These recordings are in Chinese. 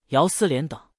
姚思廉等。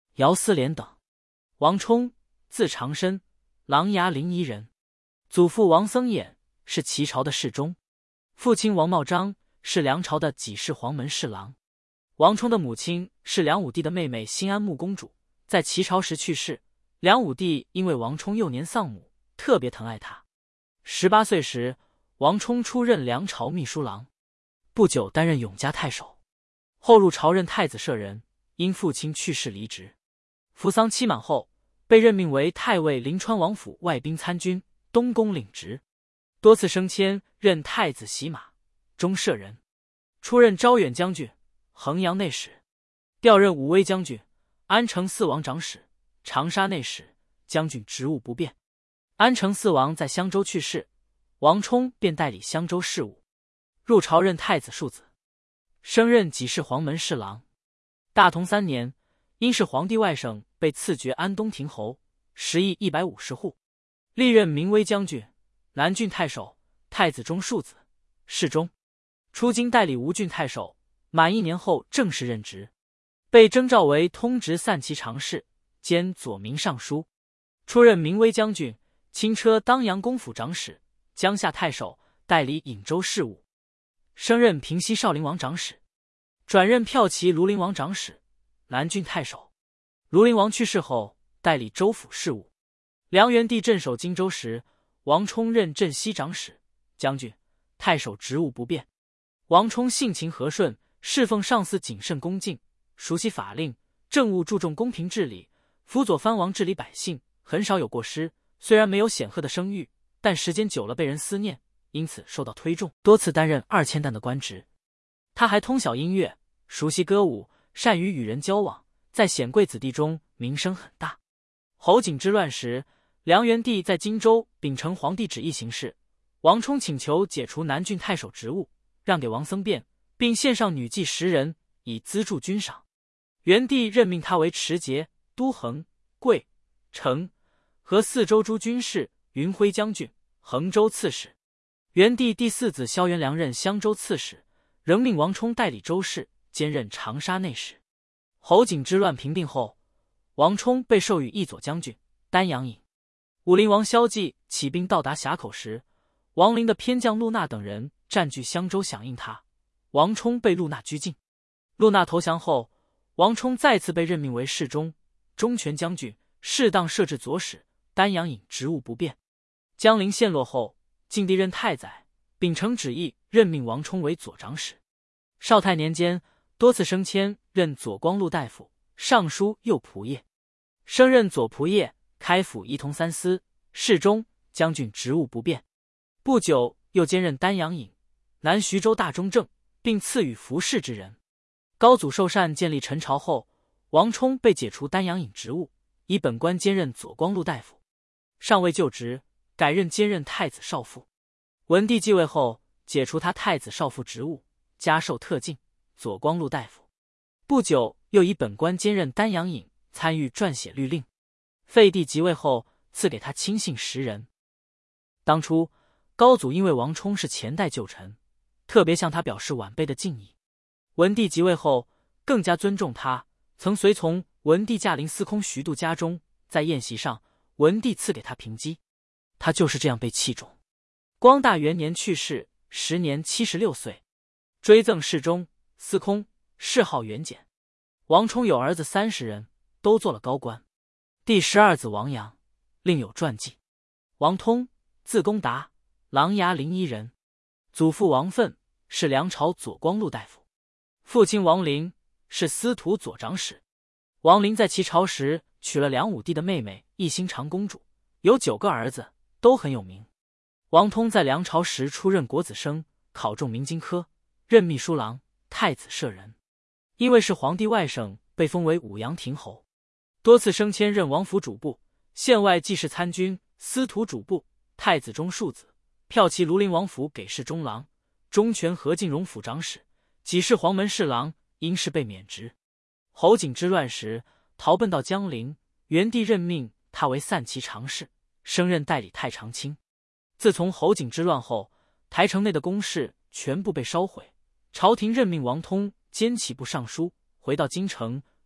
王充，字长申，琅琊临沂人，祖父王僧衍是齐朝的侍中，父亲王茂章是梁朝的给事黄门侍郎。王充的母亲是梁武帝的妹妹新安穆公主，在齐朝时去世。梁武帝因为王充幼年丧母，特别疼爱他。18岁时，王充出任梁朝秘书郎，不久担任永嘉太守，后入朝任太子舍人，因父亲去世离职。服丧期满后，被任命为太尉临川王府外兵参军、东宫领职，多次升迁，任太子洗马、中舍人，出任招远将军、衡阳内史，调任武威将军、安城四王长史、长沙内史，将军职务不变。安城四王在襄州去世，王充便代理襄州事务，入朝任太子庶子，升任给事黄门侍郎。大同3年，因是皇帝外甥，被赐爵安东亭侯，10邑150户，历任明威将军、南郡太守、太子中庶子、侍中，出京代理吴郡太守，满1年后正式任职，被征召为通直散骑常侍兼左民尚书，出任明威将军，轻车当阳公府长史、江夏太守，代理颍州事务，升任平西少陵王长史，转任骠骑庐陵王长史、南郡太守。庐陵王去世后，代理州府事务。梁元帝镇守荆州时，王充任镇西长史、将军、太守，职务不变。王充性情和顺，侍奉上司谨慎恭敬，熟悉法令，政务注重公平治理，辅佐藩王治理百姓，很少有过失。虽然没有显赫的声誉，但时间久了被人思念，因此受到推重，多次担任2000担的官职。他还通晓音乐，熟悉歌舞，善于与人交往，在显贵子弟中名声很大。侯景之乱时，梁元帝在荆州秉承皇帝旨意行事，王充请求解除南郡太守职务，让给王僧辩，并献上女妓10人以资助军饷。元帝任命他为持节、都衡、桂、成和4州诸军事、云辉将军、衡州刺史。元帝第4子萧元良任襄州刺史，仍命王充代理州事，兼任长沙内史。侯景之乱平定后，王充被授予义左将军、丹阳尹。武陵王萧纪起兵到达峡口时，王陵的偏将陆纳等人占据襄州响应他，王充被陆纳拘禁。陆纳投降后，王充再次被任命为侍中、中权将军，适当设置左史、丹阳尹，职务不变。江陵陷落后，晋帝任太宰，秉承旨意任命王充为左长史。绍泰年间，多次升迁，任左光禄大夫、尚书右仆射，升任左仆射、开府仪同3司、侍中、将军，职务不变。不久又兼任丹阳尹、南徐州大中正，并赐予服侍之人。高祖受禅建立陈朝后，王充被解除丹阳尹职务，以本官兼任左光禄大夫，尚未就职，改任兼任太子少傅。文帝继位后，解除他太子少傅职务，加授特进、左光禄大夫。不久又以本官兼任丹阳尹，参与撰写律令。废帝即位后，赐给他亲信10人。当初高祖因为王充是前代旧臣，特别向他表示晚辈的敬意。文帝即位后，更加尊重他，曾随从文帝驾临司空徐度家中，在宴席上，文帝赐给他平基，他就是这样被器重。光大元年去世，时年76岁，追赠侍中、司空，谥号元简。王充有儿子30人，都做了高官。第12子王阳，另有传记。王通，字公达，琅琊临沂人，祖父王奋是梁朝左光禄大夫，父亲王陵是司徒左长史。王陵在齐朝时娶了梁武帝的妹妹义兴长公主，有9个儿子，都很有名。王通在梁朝时出任国子生，考中明经科，任秘书郎、太子舍人。因为是皇帝外甥，被封为武阳亭侯，多次升迁，任王府主簿、县外记事参军、司徒主簿、太子中庶子，骠骑庐陵王府给事中郎、中权和敬荣府长史，给事黄门侍郎，因事被免职。侯景之乱时，逃奔到江陵，元帝任命他为散骑常侍，升任代理太常卿。自从侯景之乱后，台城内的宫室全部被烧毁，朝廷任命王通兼骑部尚书，回到京城，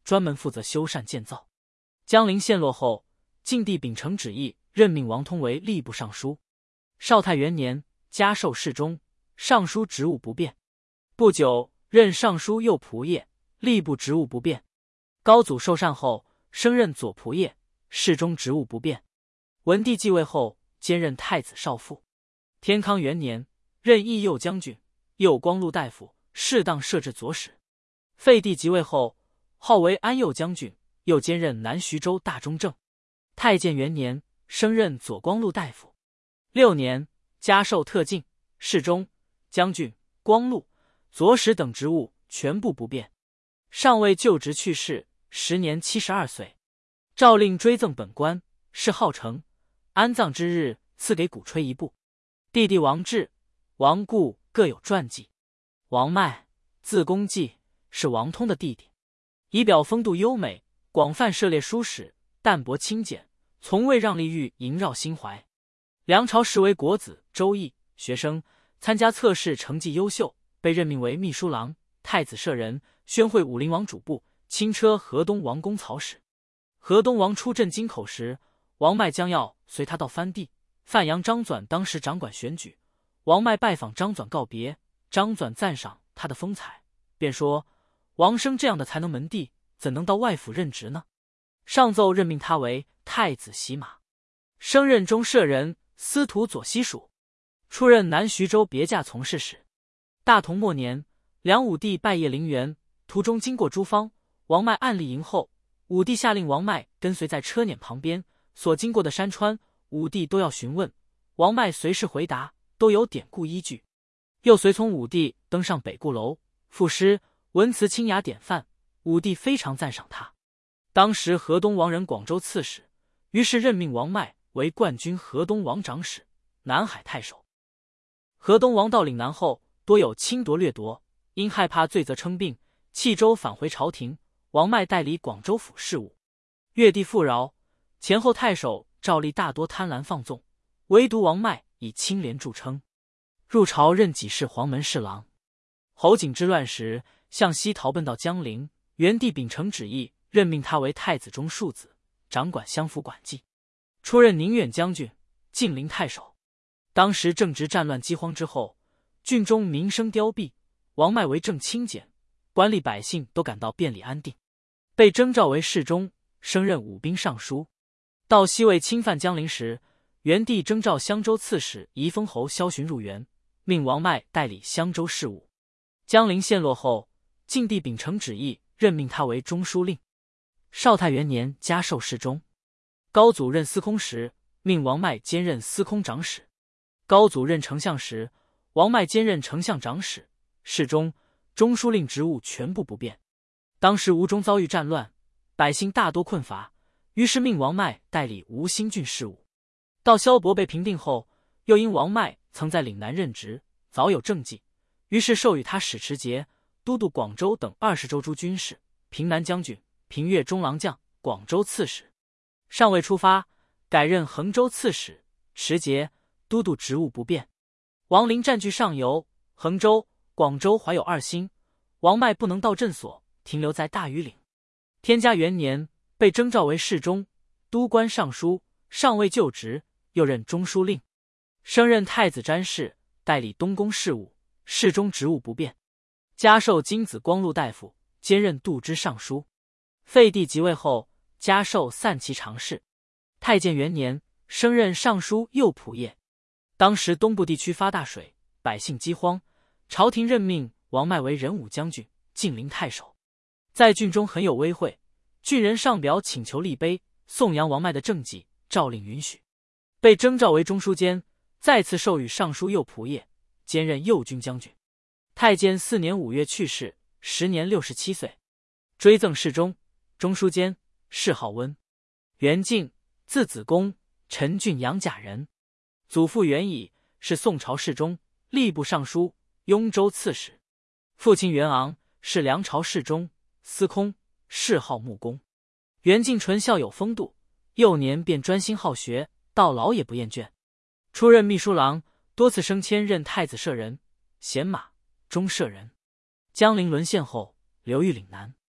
专门负责修缮建造。江陵陷落后，晋帝秉承旨意，任命王通为吏部尚书。绍泰元年，加授侍中，尚书职务不变。不久，任尚书右仆射，吏部职务不变。高祖受禅后，升任左仆射，侍中职务不变。文帝继位后，兼任太子少傅。天康元年，任义右将军、右光禄大夫，适当设置左史。废帝即位后，号为安右将军，又兼任南徐州大中正。太建元年，升任左光禄大夫。6年，加授特进、侍中、将军、光禄、左史等职务全部不变。上尉就职去世，时年72岁。诏令追赠本官，谥号成。安葬之日，赐给鼓吹一部。弟弟王志、王固各有传记。王迈，字公季，是王通的弟弟，仪表风度优美，广泛涉猎书史，淡泊清简，从未让利欲萦绕心怀。梁朝时为国子、周易学生，参加测试成绩优秀，被任命为秘书郎、太子舍人、宣会武陵王主簿，亲车河东王公曹使。河东王出镇京口时，王迈将要随他到藩地。范阳张纂当时掌管选举，王迈拜访张纂告别，张纂赞赏他的风采，便说：“王生这样的才能门第，怎能到外府任职呢？”上奏任命他为太子洗马，升任中舍人、司徒左西署，出任南徐州别驾从事使。大同末年，梁武帝拜谒陵园，途中经过诸方，王迈暗立迎候，武帝下令王迈跟随在车辇旁边，所经过的山川，武帝都要询问，王迈随时回答，都有典故依据。又随从武帝登上北固楼，赋诗文辞清雅典范，武帝非常赞赏他。当时河东王任广州刺史，于是任命王迈为冠军河东王长史、南海太守。河东王到岭南后，多有侵夺掠夺，因害怕罪责称病，弃州返回朝廷。王迈代理广州府事务。越地富饶，前后太守照例大多贪婪放纵，唯独王迈以清廉著称。入朝任给事黄门侍郎。侯景之乱时，向西逃奔到江陵，元帝秉承旨意，任命他为太子中庶子，掌管相府管纪。出任宁远将军、晋陵太守。当时正值战乱饥荒之后，郡中民生凋敝，王迈为政清简，官吏百姓都感到便利安定，被征召为侍中，升任武兵尚书。到西魏侵犯江陵时，元帝征召襄州刺史宜丰侯萧循入园，命王迈代理襄州事务。江陵陷落后，晋帝秉承旨意，任命他为中书令。绍泰元年，加授侍中。高祖任司空时，命王迈兼任司空长史。高祖任丞相时，王迈兼任丞相长史、侍中、中书令职务全部不变。当时吴中遭遇战乱，百姓大多困乏，于是命王迈代理吴兴郡事务。到萧伯被平定后，又因王迈曾在岭南任职，早有政绩，于是授予他使持节、都督广州等20州诸军事、平南将军、平越中郎将、广州刺史。尚未出发，改任衡州刺史、持节、都督职务不变。王陵占据上游，衡州、广州怀有2心，王迈不能到镇所，停留在大庾岭。天嘉元年，被征召为侍中、都官尚书，尚未就职，又任中书令，升任太子詹事，代理东宫事务，侍中职务不变。加授金子光禄大夫，兼任度支尚书。废帝即位后，加授散骑常侍。太建元年，升任尚书右仆射。当时东部地区发大水，百姓饥荒，朝廷任命王迈为仁武将军、晋陵太守。在郡中很有威惠，郡人上表请求立碑，颂扬王迈的政绩，诏令允许。被征召为中书监，再次授予尚书右仆射，兼任右军将军。太建4年5月去世，时年67岁。追赠侍中、中书监，谥号温。元敬，字子公，陈郡阳贾人。祖父元乙，是宋朝侍中、吏部尚书、雍州刺史。父亲元昂，是梁朝侍中、司空，谥号穆公。元敬纯孝有风度，幼年便专心好学，到老也不厌倦。出任秘书郎，多次升迁任太子舍人、衔马、中舍人。江陵沦陷后，流寓岭南。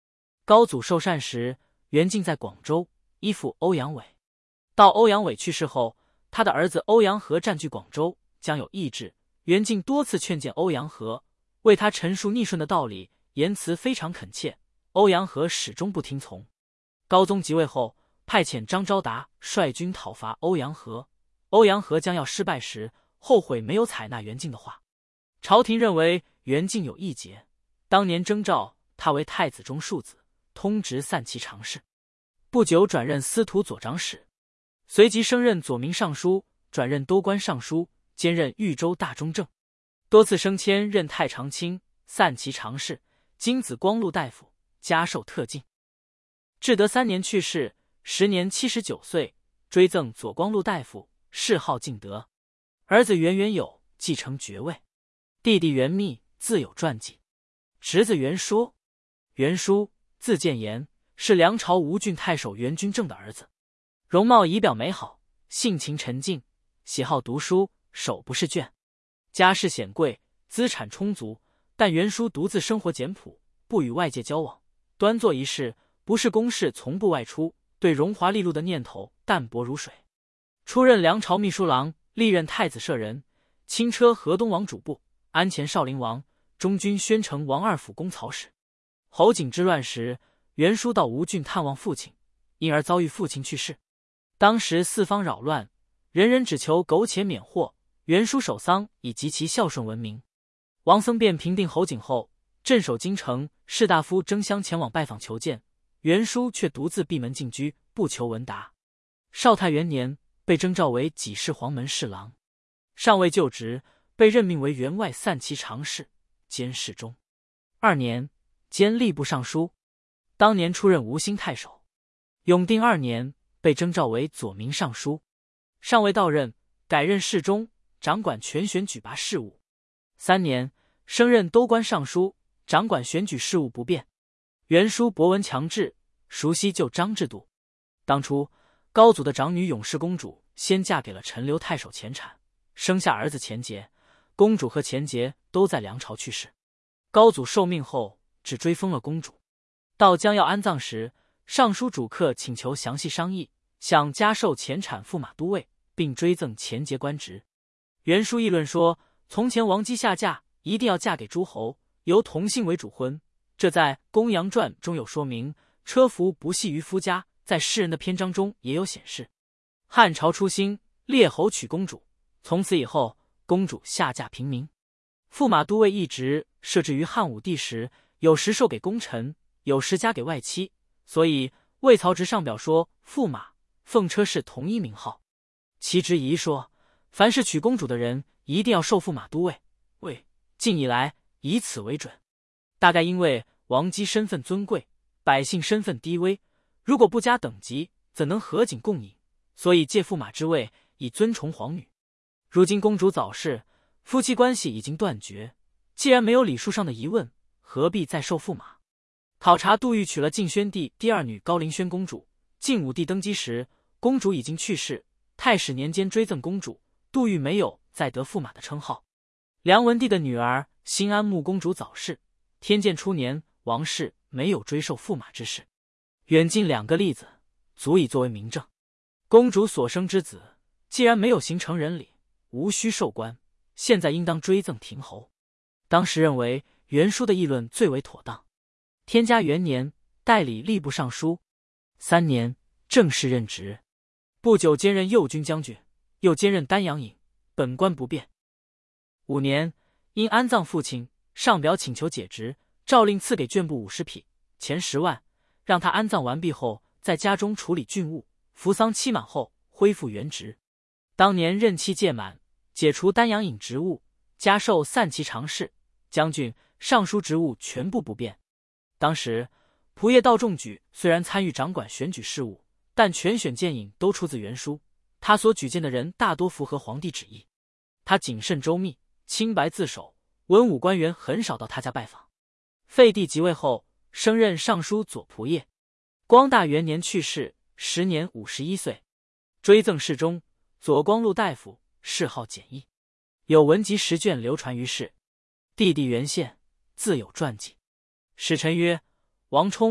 高祖受禅时，袁敬在广州依附欧阳伟。到欧阳伟去世后，他的儿子欧阳和占据广州，将有意志。袁敬多次劝谏欧阳和，为他陈述逆顺的道理，言辞非常恳切。欧阳和始终不听从。高宗即位后，派遣张昭达率军讨伐欧阳和。欧阳和将要失败时，后悔没有采纳袁敬的话。朝廷认为袁敬有异节，当年征召他为太子中庶子，通直散骑常侍，不久转任司徒左长史，随即升任左民尚书，转任都官尚书，兼任豫州大中正，多次升迁任太常卿、散骑常侍、金子光禄大夫，加授特进。至德3年去世，时年79岁，追赠左光禄大夫，谥号敬德。儿子袁元友继承爵位，弟弟袁密自有传记。侄子袁叔，袁叔字建言，是梁朝吴郡太守袁君正的儿子，容貌仪表美好，性情沉静，喜好读书，手不释卷，家世显贵，资产充足。但袁叔独自生活简朴，不与外界交往，端坐一室，不是公事从不外出，对荣华利禄的念头淡薄如水。出任梁朝秘书郎，历任太子舍人，轻车河东王主簿，安前少陵王，中军宣城王二府公曹使。侯景之乱时，袁叔到吴郡探望父亲，因而遭遇父亲去世。当时四方扰乱，人人只求苟且免祸，袁叔守丧以极其孝顺闻名。王僧辩平定侯景后，镇守京城，士大夫争相前往拜访求见，袁叔却独自闭门静居，不求闻答。绍泰元年，被征召为给事黄门侍郎，尚未就职，被任命为员外散骑常侍，兼侍中。2年，兼吏部尚书。当年出任吴兴太守。永定2年，被征召为左民尚书，尚未到任，改任侍中，掌管全选举拔事务。3年，升任都官尚书，掌管选举事务不变。袁叔博闻强志，熟悉旧章制度。当初高祖的长女永氏公主先嫁给了陈留太守钱产，生下儿子钱节。公主和钱节都在梁朝去世。高祖受命后，只追封了公主。到将要安葬时，尚书主客请求详细商议，想加授钱产驸马都尉，并追赠钱节官职。袁叔议论说，从前王姬下嫁一定要嫁给诸侯，由同姓为主婚，这在《公羊传》中有说明，车服不系于夫家，在诗人的篇章中也有显示。汉朝初兴，列侯娶公主，从此以后，公主下嫁平民。驸马都尉一职设置于汉武帝时，有时授给功臣，有时加给外戚，所以魏曹植上表说驸马、奉车是同一名号。其直疑说，凡是娶公主的人一定要授驸马都尉，近以来以此为准。大概因为王姬身份尊贵，百姓身份低微，如果不加等级，怎能合景共饮？所以借驸马之位，以尊崇皇女。如今公主早逝，夫妻关系已经断绝，既然没有礼数上的疑问，何必再授驸马？考察杜预娶了晋宣帝第2女高陵轩公主，晋武帝登基时，公主已经去世，太史年间追赠公主，杜预没有再得驸马的称号。梁文帝的女儿新安穆公主早逝，天监初年，王室没有追授驸马之事。远近2个例子，足以作为明证。公主所生之子，既然没有形成人礼，无需授官，现在应当追赠亭侯。当时认为袁叔的议论最为妥当。天嘉元年，代理吏部尚书，3年正式任职，不久兼任右军将军，又兼任丹阳尹，本官不变。5年，因安葬父亲，上表请求解职，诏令赐给眷部50匹，钱10万，让他安葬完毕后，在家中处理郡务，服丧期满后恢复原职。当年任期届满，解除丹阳尹职务，加授散骑常侍、将军、尚书职务全部不变。当时仆射道仲举虽然参与掌管选举事务，但全选荐引都出自袁叔，他所举荐的人大多符合皇帝旨意。他谨慎周密，清白自守，文武官员很少到他家拜访。废帝即位后，升任尚书左仆射。光大元年去世，时年51岁，追赠侍中，左光禄大夫，谥号简易。有文集10卷流传于世。弟弟袁宪自有传记。使臣曰：王充、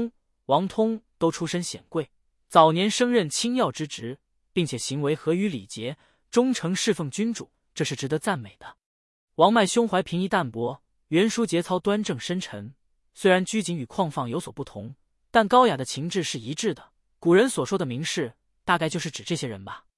王通都出身显贵，早年升任卿要之职，并且行为合于礼节，忠诚侍奉君主，这是值得赞美的。王迈胸怀平易淡泊，袁叔节操端正深沉，虽然拘谨与旷放有所不同，但高雅的情志是一致的。古人所说的名士，大概就是指这些人吧。